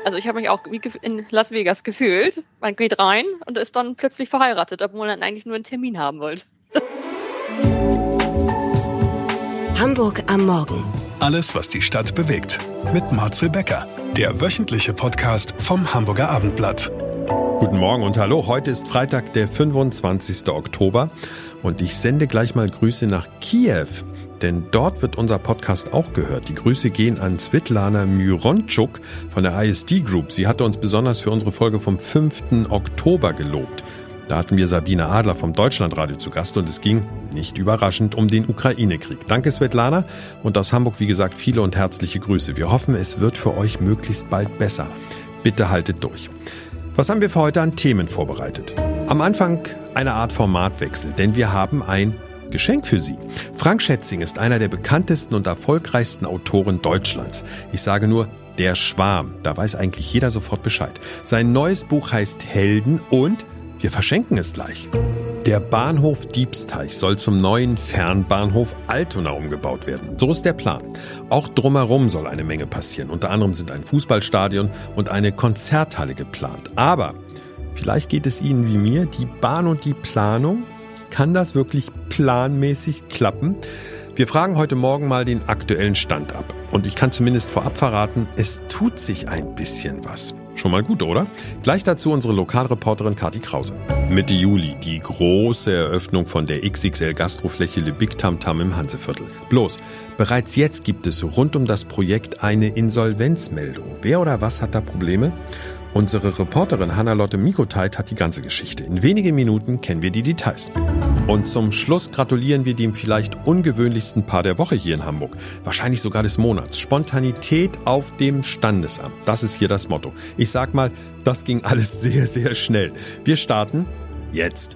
Also ich habe mich auch wie in Las Vegas gefühlt. Man geht rein und ist dann plötzlich verheiratet, obwohl man eigentlich nur einen Termin haben wollte. Hamburg am Morgen. Alles, was die Stadt bewegt. Mit Marcel Becker, der wöchentliche Podcast vom Hamburger Abendblatt. Guten Morgen und hallo. Heute ist Freitag, der 25. Oktober. Und ich sende gleich mal Grüße nach Kiew. Denn dort wird unser Podcast auch gehört. Die Grüße gehen an Svetlana Myronczuk von der ISD Group. Sie hatte uns besonders für unsere Folge vom 5. Oktober gelobt. Da hatten wir Sabine Adler vom Deutschlandradio zu Gast und es ging, nicht überraschend, um den Ukraine-Krieg. Danke Svetlana und aus Hamburg, wie gesagt, viele und herzliche Grüße. Wir hoffen, es wird für euch möglichst bald besser. Bitte haltet durch. Was haben wir für heute an Themen vorbereitet? Am Anfang eine Art Formatwechsel, denn wir haben ein Geschenk für Sie. Frank Schätzing ist einer der bekanntesten und erfolgreichsten Autoren Deutschlands. Ich sage nur, Der Schwarm. Da weiß eigentlich jeder sofort Bescheid. Sein neues Buch heißt Helden und wir verschenken es gleich. Der Bahnhof Diebsteich soll zum neuen Fernbahnhof Altona umgebaut werden. So ist der Plan. Auch drumherum soll eine Menge passieren. Unter anderem sind ein Fußballstadion und eine Konzerthalle geplant. Aber vielleicht geht es Ihnen wie mir, die Bahn und die Planung. Kann das wirklich planmäßig klappen? Wir fragen heute Morgen mal den aktuellen Stand ab. Und ich kann zumindest vorab verraten, es tut sich ein bisschen was. Schon mal gut, oder? Gleich dazu unsere Lokalreporterin Kathi Krause. Mitte Juli die große Eröffnung von der XXL Gastrofläche Le Big Tam Tam im Hanseviertel. Bloß, bereits jetzt gibt es rund um das Projekt eine Insolvenzmeldung. Wer oder was hat da Probleme? Unsere Reporterin Hannah-Lotte Mikoteit hat die ganze Geschichte. In wenigen Minuten kennen wir die Details. Und zum Schluss gratulieren wir dem vielleicht ungewöhnlichsten Paar der Woche hier in Hamburg. Wahrscheinlich sogar des Monats. Spontanität auf dem Standesamt. Das ist hier das Motto. Ich sag mal, das ging alles sehr, sehr schnell. Wir starten jetzt.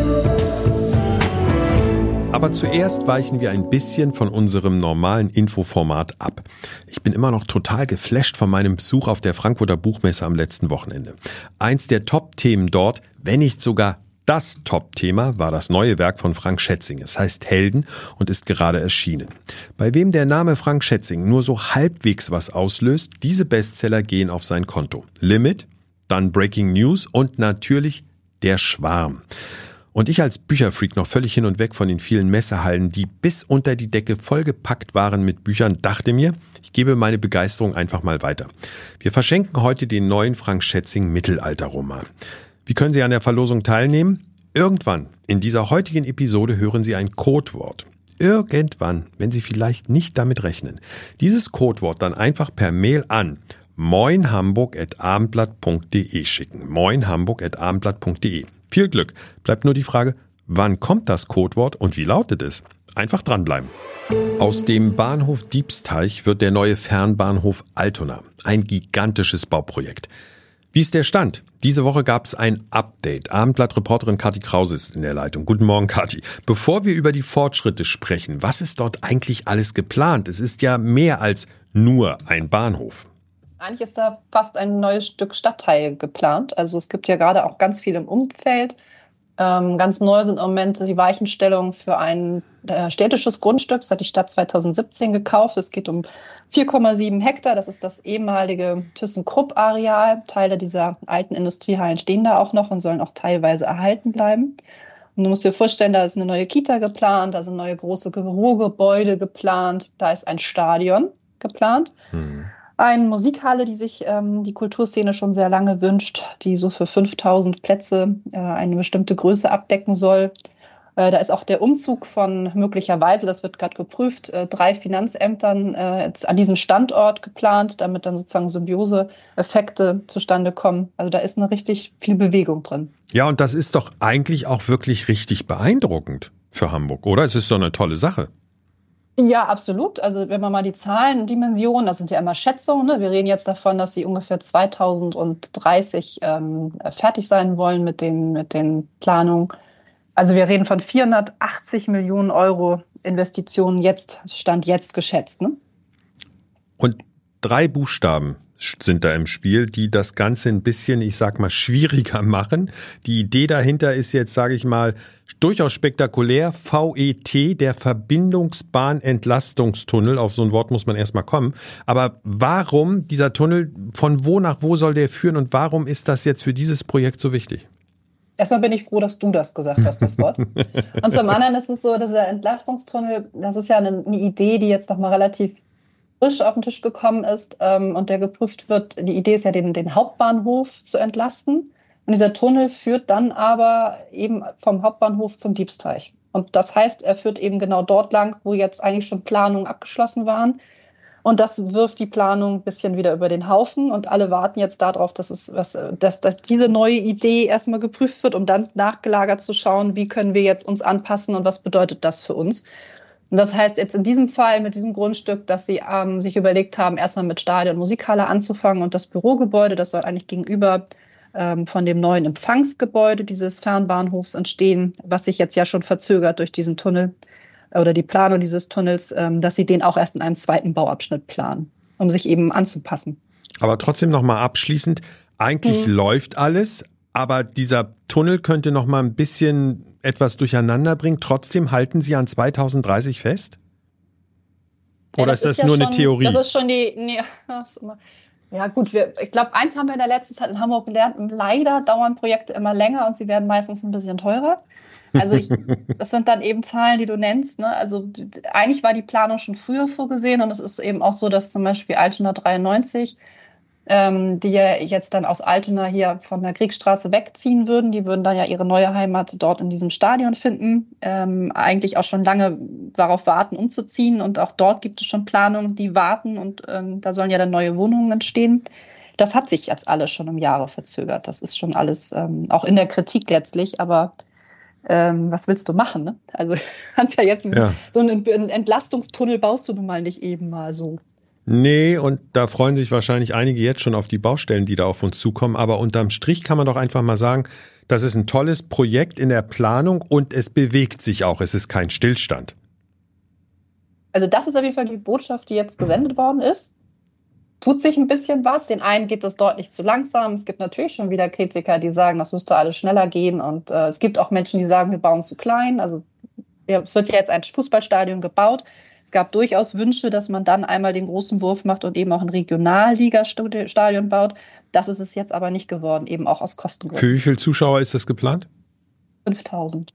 Aber zuerst weichen wir ein bisschen von unserem normalen Infoformat ab. Ich bin immer noch total geflasht von meinem Besuch auf der Frankfurter Buchmesse am letzten Wochenende. Eins der Top-Themen dort, wenn nicht sogar das Top-Thema, war das neue Werk von Frank Schätzing. Es heißt Helden und ist gerade erschienen. Bei wem der Name Frank Schätzing nur so halbwegs was auslöst, diese Bestseller gehen auf sein Konto. Limit, dann Breaking News und natürlich Der Schwarm. Und ich als Bücherfreak noch völlig hin und weg von den vielen Messehallen, die bis unter die Decke vollgepackt waren mit Büchern, dachte mir, ich gebe meine Begeisterung einfach mal weiter. Wir verschenken heute den neuen Frank Schätzing Mittelalterroman. Wie können Sie an der Verlosung teilnehmen? Irgendwann in dieser heutigen Episode hören Sie ein Codewort. Irgendwann, wenn Sie vielleicht nicht damit rechnen. Dieses Codewort dann einfach per Mail an moinhamburg@abendblatt.de schicken. moinhamburg@abendblatt.de. Viel Glück. Bleibt nur die Frage, wann kommt das Codewort und wie lautet es? Einfach dranbleiben. Aus dem Bahnhof Diebsteich wird der neue Fernbahnhof Altona. Ein gigantisches Bauprojekt. Wie ist der Stand? Diese Woche gab es ein Update. Abendblatt-Reporterin Kathi Krause ist in der Leitung. Guten Morgen, Kathi. Bevor wir über die Fortschritte sprechen, was ist dort eigentlich alles geplant? Es ist ja mehr als nur ein Bahnhof. Eigentlich ist da fast ein neues Stück Stadtteil geplant. Also es gibt ja gerade auch ganz viel im Umfeld. Ganz neu sind im Moment die Weichenstellungen für ein städtisches Grundstück. Das hat die Stadt 2017 gekauft. Es geht um 4,7 Hektar. Das ist das ehemalige ThyssenKrupp-Areal. Teile dieser alten Industriehallen stehen da auch noch und sollen auch teilweise erhalten bleiben. Und du musst dir vorstellen, da ist eine neue Kita geplant, da sind neue große Bürogebäude geplant, da ist ein Stadion geplant. Eine Musikhalle, die sich die Kulturszene schon sehr lange wünscht, die so für 5000 Plätze eine bestimmte Größe abdecken soll. Da ist auch der Umzug von möglicherweise, das wird gerade geprüft, 3 Finanzämtern an diesem Standort geplant, damit dann sozusagen Symbiose-Effekte zustande kommen. Also da ist eine richtig viel Bewegung drin. Ja, und das ist doch eigentlich auch wirklich richtig beeindruckend für Hamburg, oder? Es ist so eine tolle Sache. Ja, absolut. Also wenn man mal die Zahlendimensionen, das sind ja immer Schätzungen, ne? Wir reden jetzt davon, dass sie ungefähr 2030 fertig sein wollen mit den Planungen. Also wir reden von 480 Millionen Euro Investitionen jetzt, Stand jetzt geschätzt. Ne? Und 3 Buchstaben sind da im Spiel, die das Ganze ein bisschen, ich sag mal, schwieriger machen. Die Idee dahinter ist jetzt, sage ich mal, durchaus spektakulär. VET, der Verbindungsbahnentlastungstunnel. Auf so ein Wort muss man erstmal kommen. Aber warum dieser Tunnel? Von wo nach wo soll der führen und warum ist das jetzt für dieses Projekt so wichtig? Erstmal bin ich froh, dass du das gesagt hast, das Wort. Und zum anderen ist es so, dass der Entlastungstunnel, das ist ja eine Idee, die jetzt nochmal relativ frisch auf den Tisch gekommen ist und der geprüft wird. Die Idee ist ja, den Hauptbahnhof zu entlasten. Und dieser Tunnel führt dann aber eben vom Hauptbahnhof zum Diebsteich. Und das heißt, er führt eben genau dort lang, wo jetzt eigentlich schon Planungen abgeschlossen waren. Und das wirft die Planung ein bisschen wieder über den Haufen. Und alle warten jetzt darauf, dass diese neue Idee erstmal geprüft wird, um dann nachgelagert zu schauen, wie können wir jetzt uns anpassen und was bedeutet das für uns. Und das heißt jetzt in diesem Fall mit diesem Grundstück, dass sie sich überlegt haben, erstmal mit Stadion und Musikhalle anzufangen und das Bürogebäude, das soll eigentlich gegenüber von dem neuen Empfangsgebäude dieses Fernbahnhofs entstehen, was sich jetzt ja schon verzögert durch diesen Tunnel oder die Planung dieses Tunnels, dass sie den auch erst in einem zweiten Bauabschnitt planen, um sich eben anzupassen. Aber trotzdem nochmal abschließend, eigentlich läuft alles, aber dieser Tunnel könnte nochmal ein bisschen etwas durcheinander bringen. Trotzdem halten Sie an 2030 fest? Oder ist das nur eine Theorie? Das ist schon ja gut, ich glaube, eins haben wir in der letzten Zeit in Hamburg gelernt, leider dauern Projekte immer länger und sie werden meistens ein bisschen teurer. Also das sind dann eben Zahlen, die du nennst. Ne? Also eigentlich war die Planung schon früher vorgesehen und es ist eben auch so, dass zum Beispiel Altona 93, die ja jetzt dann aus Altona hier von der Kriegsstraße wegziehen würden, die würden dann ja ihre neue Heimat dort in diesem Stadion finden, eigentlich auch schon lange darauf warten, umzuziehen und auch dort gibt es schon Planungen, die warten und da sollen ja dann neue Wohnungen entstehen. Das hat sich jetzt alles schon um Jahre verzögert. Das ist schon alles auch in der Kritik letztlich, aber was willst du machen? Ne? Also kannst ja jetzt so einen Entlastungstunnel baust du nun mal nicht eben mal so. Nee, und da freuen sich wahrscheinlich einige jetzt schon auf die Baustellen, die da auf uns zukommen. Aber unterm Strich kann man doch einfach mal sagen, das ist ein tolles Projekt in der Planung und es bewegt sich auch. Es ist kein Stillstand. Also das ist auf jeden Fall die Botschaft, die jetzt gesendet worden ist. Tut sich ein bisschen was. Den einen geht das deutlich zu langsam. Es gibt natürlich schon wieder Kritiker, die sagen, das müsste alles schneller gehen. Und es gibt auch Menschen, die sagen, wir bauen zu klein. Also es wird ja jetzt ein Fußballstadion gebaut. Es gab durchaus Wünsche, dass man dann einmal den großen Wurf macht und eben auch ein Regionalliga-Stadion baut. Das ist es jetzt aber nicht geworden, eben auch aus Kostengründen. Für wie viele Zuschauer ist das geplant? 5.000.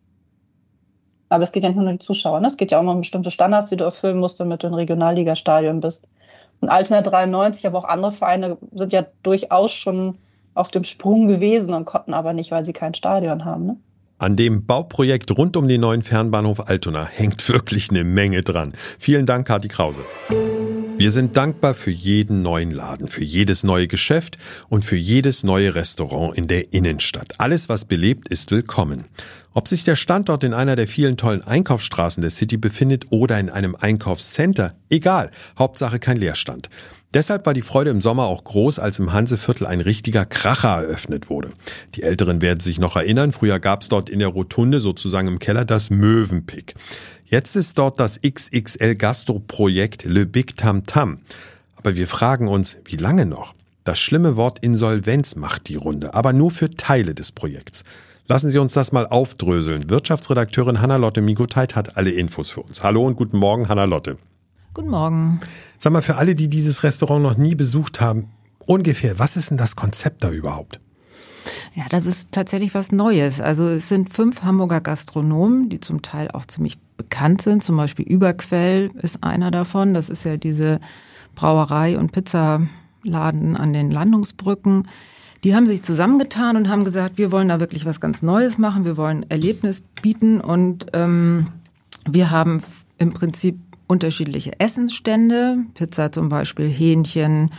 Aber es geht ja nicht nur um die Zuschauer. Ne? Es geht ja auch um bestimmte Standards, die du erfüllen musst, damit du ein Regionalliga-Stadion bist. Und Altona 93, aber auch andere Vereine sind ja durchaus schon auf dem Sprung gewesen und konnten aber nicht, weil sie kein Stadion haben. Ne? An dem Bauprojekt rund um den neuen Fernbahnhof Altona hängt wirklich eine Menge dran. Vielen Dank, Kathi Krause. Wir sind dankbar für jeden neuen Laden, für jedes neue Geschäft und für jedes neue Restaurant in der Innenstadt. Alles, was belebt, ist willkommen. Ob sich der Standort in einer der vielen tollen Einkaufsstraßen der City befindet oder in einem Einkaufscenter, egal, Hauptsache kein Leerstand. Deshalb war die Freude im Sommer auch groß, als im Hanseviertel ein richtiger Kracher eröffnet wurde. Die Älteren werden sich noch erinnern, früher gab es dort in der Rotunde, sozusagen im Keller, das Mövenpick. Jetzt ist dort das XXL-Gastro-Projekt Le Big Tam Tam. Aber wir fragen uns, wie lange noch? Das schlimme Wort Insolvenz macht die Runde, aber nur für Teile des Projekts. Lassen Sie uns das mal aufdröseln. Wirtschaftsredakteurin Hannah-Lotte Migoteit hat alle Infos für uns. Hallo und guten Morgen, Hannah-Lotte. Guten Morgen. Sag mal, für alle, die dieses Restaurant noch nie besucht haben, ungefähr, was ist denn das Konzept da überhaupt? Ja, das ist tatsächlich was Neues. Also es sind 5 Hamburger Gastronomen, die zum Teil auch ziemlich bekannt sind. Zum Beispiel Überquell ist einer davon. Das ist ja diese Brauerei und Pizzaladen an den Landungsbrücken. Die haben sich zusammengetan und haben gesagt, wir wollen da wirklich was ganz Neues machen. Wir wollen Erlebnis bieten und wir haben im Prinzip unterschiedliche Essensstände. Pizza zum Beispiel, Hähnchen,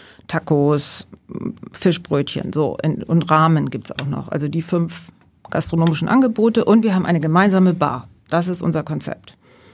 Tacos, Fischbrötchen, so und Ramen gibt's auch noch. Also die 5 gastronomischen Angebote und wir haben eine gemeinsame Bar. Das ist unser Konzept.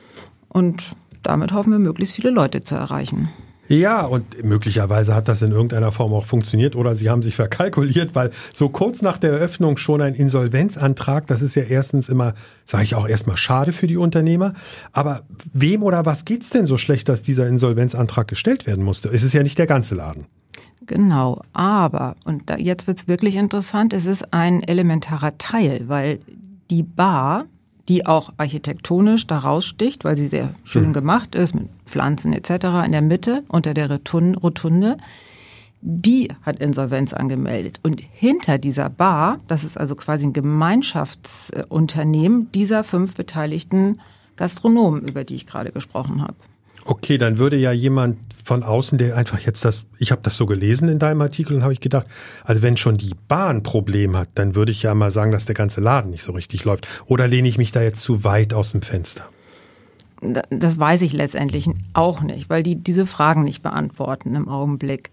Und damit hoffen wir, möglichst viele Leute zu erreichen. Ja, und möglicherweise hat das in irgendeiner Form auch funktioniert oder Sie haben sich verkalkuliert, weil so kurz nach der Eröffnung schon ein Insolvenzantrag, das ist ja erstens immer, sage ich auch erstmal, schade für die Unternehmer. Aber wem oder was geht's denn so schlecht, dass dieser Insolvenzantrag gestellt werden musste? Es ist ja nicht der ganze Laden. Genau, aber, und jetzt wird's wirklich interessant, es ist ein elementarer Teil, weil die Bar, die auch architektonisch da raussticht, weil sie sehr schön gemacht ist, mit Pflanzen etc. in der Mitte, unter der Rotunde, die hat Insolvenz angemeldet. Und hinter dieser Bar, das ist also quasi ein Gemeinschaftsunternehmen dieser 5 beteiligten Gastronomen, über die ich gerade gesprochen habe. Okay, dann würde ja jemand von außen, der einfach jetzt ich habe das so gelesen in deinem Artikel und habe ich gedacht, also wenn schon die Bar ein Problem hat, dann würde ich ja mal sagen, dass der ganze Laden nicht so richtig läuft. Oder lehne ich mich da jetzt zu weit aus dem Fenster? Das weiß ich letztendlich auch nicht, weil die diese Fragen nicht beantworten im Augenblick.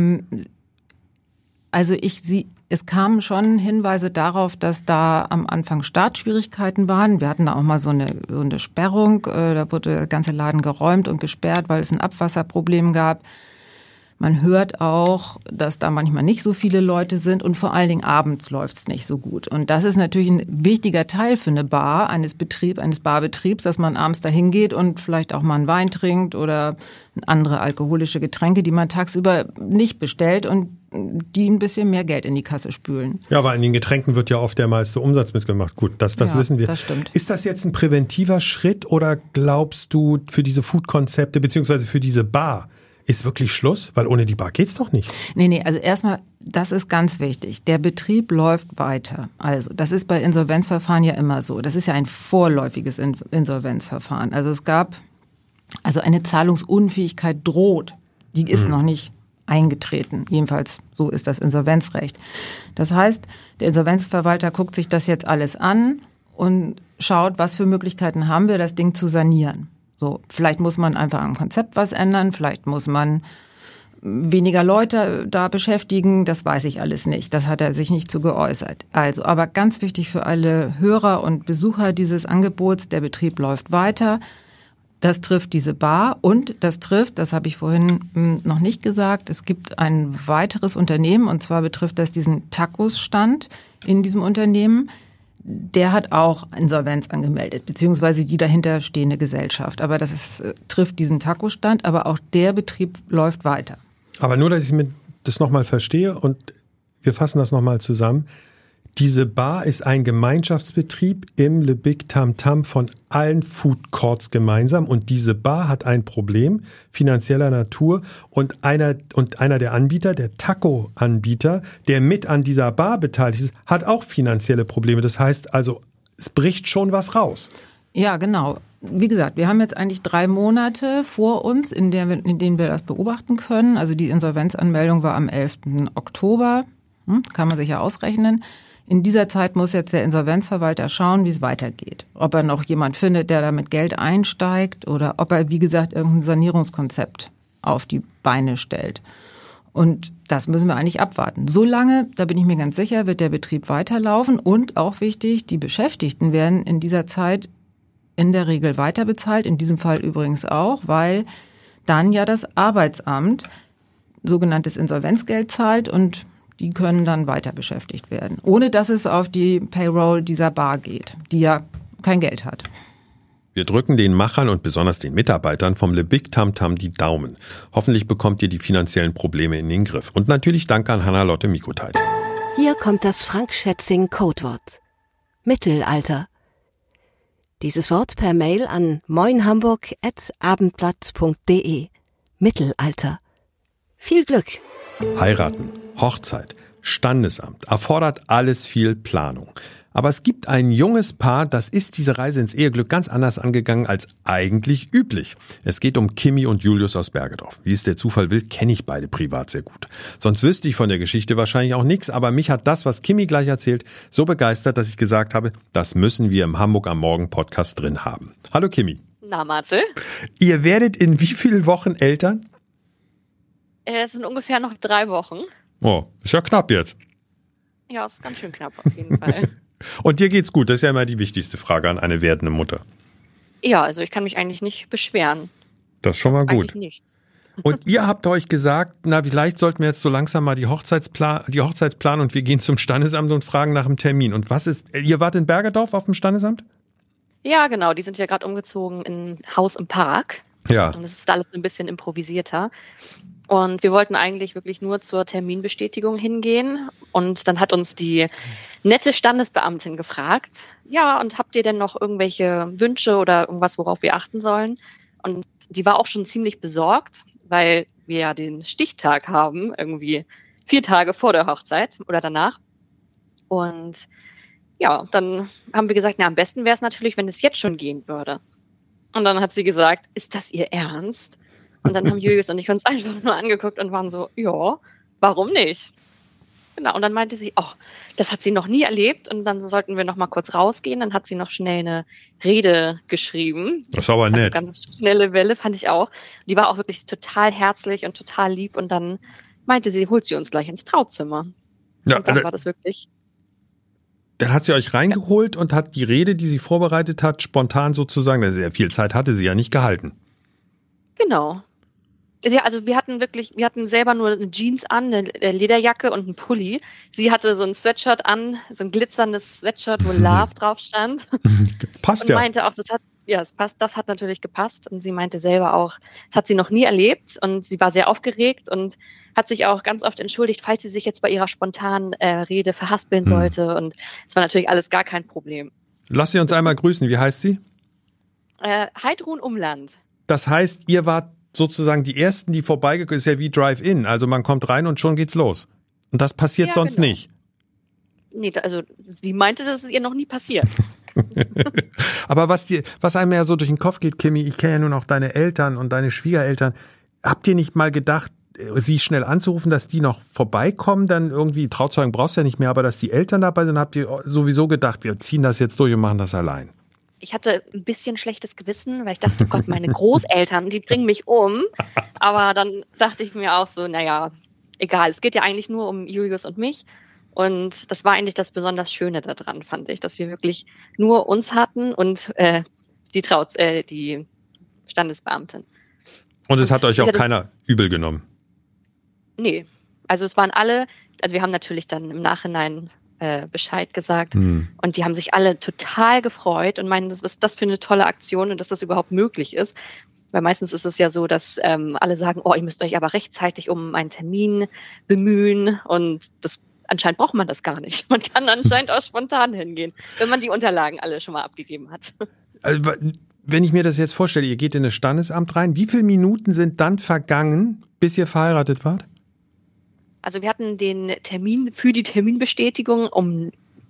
Es kamen schon Hinweise darauf, dass da am Anfang Startschwierigkeiten waren. Wir hatten da auch mal so eine Sperrung. Da wurde der ganze Laden geräumt und gesperrt, weil es ein Abwasserproblem gab. Man hört auch, dass da manchmal nicht so viele Leute sind und vor allen Dingen abends läuft's nicht so gut. Und das ist natürlich ein wichtiger Teil für eine Bar, eines Barbetriebs, dass man abends dahin geht und vielleicht auch mal einen Wein trinkt oder andere alkoholische Getränke, die man tagsüber nicht bestellt und die ein bisschen mehr Geld in die Kasse spülen. Ja, aber an den Getränken wird ja oft der meiste Umsatz mitgemacht. Gut, das wissen wir. Das stimmt. Ist das jetzt ein präventiver Schritt oder glaubst du, für diese Food-Konzepte beziehungsweise für diese Bar ist wirklich Schluss? Weil ohne die Bar geht's doch nicht. Nee, also erstmal, das ist ganz wichtig. Der Betrieb läuft weiter. Also, das ist bei Insolvenzverfahren ja immer so. Das ist ja ein vorläufiges Insolvenzverfahren. Also eine Zahlungsunfähigkeit droht. Die ist noch nicht eingetreten. Jedenfalls, so ist das Insolvenzrecht. Das heißt, der Insolvenzverwalter guckt sich das jetzt alles an und schaut, was für Möglichkeiten haben wir, das Ding zu sanieren. So, vielleicht muss man einfach am Konzept was ändern, vielleicht muss man weniger Leute da beschäftigen, das weiß ich alles nicht. Das hat er sich nicht zu geäußert. Also, aber ganz wichtig für alle Hörer und Besucher dieses Angebots, der Betrieb läuft weiter. Das trifft diese Bar und das habe ich vorhin noch nicht gesagt, es gibt ein weiteres Unternehmen und zwar betrifft das diesen Tacos-Stand in diesem Unternehmen. Der hat auch Insolvenz angemeldet, beziehungsweise die dahinter stehende Gesellschaft. Aber trifft diesen Taco-Stand, aber auch der Betrieb läuft weiter. Aber nur, dass ich mir das nochmal verstehe und wir fassen das nochmal zusammen. Diese Bar ist ein Gemeinschaftsbetrieb im Le Big Tam Tam von allen Food Courts gemeinsam und diese Bar hat ein Problem finanzieller Natur und einer der Anbieter, der Taco-Anbieter, der mit an dieser Bar beteiligt ist, hat auch finanzielle Probleme. Das heißt also, es bricht schon was raus. Ja, genau. Wie gesagt, wir haben jetzt eigentlich 3 Monate vor uns, in denen wir das beobachten können. Also die Insolvenzanmeldung war am 11. Oktober, kann man sich ja ausrechnen. In dieser Zeit muss jetzt der Insolvenzverwalter schauen, wie es weitergeht. Ob er noch jemand findet, der da mit Geld einsteigt oder ob er, wie gesagt, irgendein Sanierungskonzept auf die Beine stellt. Und das müssen wir eigentlich abwarten. Solange, da bin ich mir ganz sicher, wird der Betrieb weiterlaufen. Und auch wichtig, die Beschäftigten werden in dieser Zeit in der Regel weiter bezahlt, in diesem Fall übrigens auch, weil dann ja das Arbeitsamt sogenanntes Insolvenzgeld zahlt und die können dann weiter beschäftigt werden, ohne dass es auf die Payroll dieser Bar geht, die ja kein Geld hat. Wir drücken den Machern und besonders den Mitarbeitern vom Le Big Tam Tam die Daumen. Hoffentlich bekommt ihr die finanziellen Probleme in den Griff. Und natürlich danke an Hannah-Lotte Mikoteit. Hier kommt das Frank-Schätzing-Codewort. Mittelalter. Dieses Wort per Mail an moinhamburg@abendblatt.de. Mittelalter. Viel Glück! Heiraten, Hochzeit, Standesamt, erfordert alles viel Planung. Aber es gibt ein junges Paar, das ist diese Reise ins Eheglück ganz anders angegangen als eigentlich üblich. Es geht um Kimi und Julius aus Bergedorf. Wie es der Zufall will, kenne ich beide privat sehr gut. Sonst wüsste ich von der Geschichte wahrscheinlich auch nichts, aber mich hat das, was Kimi gleich erzählt, so begeistert, dass ich gesagt habe, das müssen wir im Hamburg am Morgen Podcast drin haben. Hallo Kimi. Na, Marcel? Ihr werdet in wie vielen Wochen Eltern? Es sind ungefähr noch 3 Wochen. Oh, ist ja knapp jetzt. Ja, ist ganz schön knapp auf jeden Fall. Und dir geht's gut? Das ist ja immer die wichtigste Frage an eine werdende Mutter. Ja, also ich kann mich eigentlich nicht beschweren. Das ist schon mal gut. Eigentlich nicht. Und ihr habt euch gesagt, na, vielleicht sollten wir jetzt so langsam mal die Hochzeit planen und wir gehen zum Standesamt und fragen nach dem Termin. Und ihr wart in Bergedorf auf dem Standesamt? Ja, genau. Die sind ja gerade umgezogen in ein Haus im Park. Ja. Und es ist alles ein bisschen improvisierter. Und wir wollten eigentlich wirklich nur zur Terminbestätigung hingehen. Und dann hat uns die nette Standesbeamtin gefragt, ja, und habt ihr denn noch irgendwelche Wünsche oder irgendwas, worauf wir achten sollen? Und die war auch schon ziemlich besorgt, weil wir ja den Stichtag haben, irgendwie 4 Tage vor der Hochzeit oder danach. Und ja, dann haben wir gesagt, am besten wäre es natürlich, wenn es jetzt schon gehen würde. Und dann hat sie gesagt, ist das Ihr Ernst? Und dann haben Julius und ich uns einfach nur angeguckt und waren so, ja, warum nicht? Genau, und dann meinte sie, das hat sie noch nie erlebt und dann sollten wir noch mal kurz rausgehen. Dann hat sie noch schnell eine Rede geschrieben. Das war aber nett. Also ganz schnelle Welle, fand ich auch. Die war auch wirklich total herzlich und total lieb und dann meinte sie, holt sie uns gleich ins Trauzimmer. Ja, und dann war das wirklich... Dann hat sie euch reingeholt und hat die Rede, die sie vorbereitet hat, spontan sozusagen, sehr viel Zeit hatte sie ja nicht gehalten. Genau. Ja, also wir hatten selber nur eine Jeans an, eine Lederjacke und einen Pulli. Sie hatte so ein Sweatshirt an, so ein glitzerndes Sweatshirt, wo Love drauf stand. Passt und ja. Und meinte auch, es passt, das hat natürlich gepasst. Und sie meinte selber auch, das hat sie noch nie erlebt und sie war sehr aufgeregt und hat sich auch ganz oft entschuldigt, falls sie sich jetzt bei ihrer spontanen Rede verhaspeln sollte. Und es war natürlich alles gar kein Problem. Lass sie uns einmal grüßen. Wie heißt sie? Heidrun Umland. Das heißt, ihr wart sozusagen die Ersten, die vorbeigekommen sind. Ist ja wie Drive-In. Also man kommt rein und schon geht's los. Und das passiert sonst nicht. Nee, also sie meinte, das ist ihr noch nie passiert. Aber was einem ja so durch den Kopf geht, Kimi, ich kenne ja nur noch deine Eltern und deine Schwiegereltern. Habt ihr nicht mal gedacht, sie schnell anzurufen, dass die noch vorbeikommen, dann irgendwie, Trauzeugen brauchst du ja nicht mehr, aber dass die Eltern dabei sind, habt ihr sowieso gedacht, wir ziehen das jetzt durch und machen das allein? Ich hatte ein bisschen schlechtes Gewissen, weil ich dachte, oh Gott, meine Großeltern, die bringen mich um. Aber dann dachte ich mir auch so, naja, egal, es geht ja eigentlich nur um Julius und mich. Und das war eigentlich das besonders Schöne daran, fand ich, dass wir wirklich nur uns hatten und die Standesbeamtin. Und es hat euch auch keiner übel genommen? Nee, also es waren alle, also wir haben natürlich dann im Nachhinein Bescheid gesagt und die haben sich alle total gefreut und meinen, was ist das für eine tolle Aktion und dass das überhaupt möglich ist. Weil meistens ist es ja so, dass alle sagen, ihr müsst euch aber rechtzeitig um einen Termin bemühen und anscheinend braucht man das gar nicht. Man kann anscheinend auch spontan hingehen, wenn man die Unterlagen alle schon mal abgegeben hat. Also, wenn ich mir das jetzt vorstelle, ihr geht in das Standesamt rein, wie viele Minuten sind dann vergangen, bis ihr verheiratet wart? Also wir hatten den Termin für die Terminbestätigung um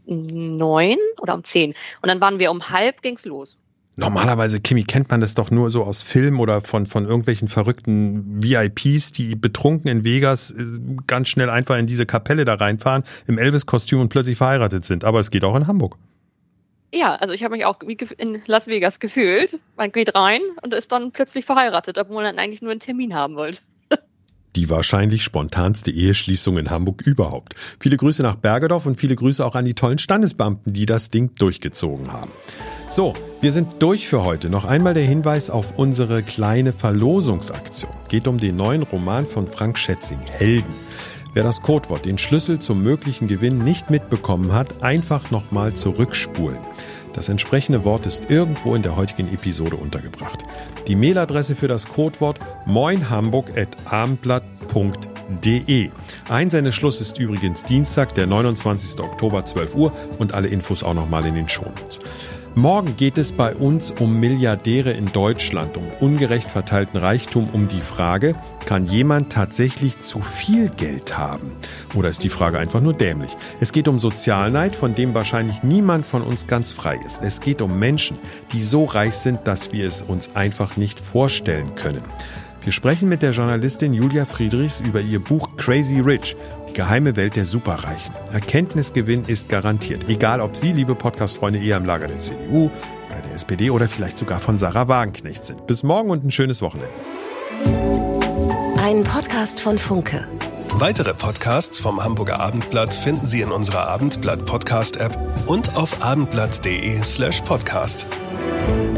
9 oder um 10 und dann waren wir um 9:30 ging's los. Normalerweise, Kimi, kennt man das doch nur so aus Filmen oder von irgendwelchen verrückten VIPs, die betrunken in Vegas ganz schnell einfach in diese Kapelle da reinfahren, im Elvis-Kostüm und plötzlich verheiratet sind. Aber es geht auch in Hamburg. Ja, also ich habe mich auch wie in Las Vegas gefühlt. Man geht rein und ist dann plötzlich verheiratet, obwohl man eigentlich nur einen Termin haben wollte. Die wahrscheinlich spontanste Eheschließung in Hamburg überhaupt. Viele Grüße nach Bergedorf und viele Grüße auch an die tollen Standesbeamten, die das Ding durchgezogen haben. So, wir sind durch für heute. Noch einmal der Hinweis auf unsere kleine Verlosungsaktion. Geht um den neuen Roman von Frank Schätzing, Helden. Wer das Codewort, den Schlüssel zum möglichen Gewinn nicht mitbekommen hat, einfach nochmal zurückspulen. Das entsprechende Wort ist irgendwo in der heutigen Episode untergebracht. Die Mailadresse für das Codewort moinhamburg@abendblatt.de. Einsendeschluss ist übrigens Dienstag, der 29. Oktober, 12 Uhr und alle Infos auch nochmal in den Shownotes. Morgen geht es bei uns um Milliardäre in Deutschland, um ungerecht verteilten Reichtum, um die Frage, kann jemand tatsächlich zu viel Geld haben? Oder ist die Frage einfach nur dämlich? Es geht um Sozialneid, von dem wahrscheinlich niemand von uns ganz frei ist. Es geht um Menschen, die so reich sind, dass wir es uns einfach nicht vorstellen können. Wir sprechen mit der Journalistin Julia Friedrichs über ihr Buch Crazy Rich, die geheime Welt der Superreichen. Erkenntnisgewinn ist garantiert. Egal, ob Sie, liebe Podcast-Freunde, eher im Lager der CDU oder der SPD oder vielleicht sogar von Sarah Wagenknecht sind. Bis morgen und ein schönes Wochenende. Ein Podcast von Funke. Weitere Podcasts vom Hamburger Abendblatt finden Sie in unserer Abendblatt-Podcast-App und auf abendblatt.de/podcast.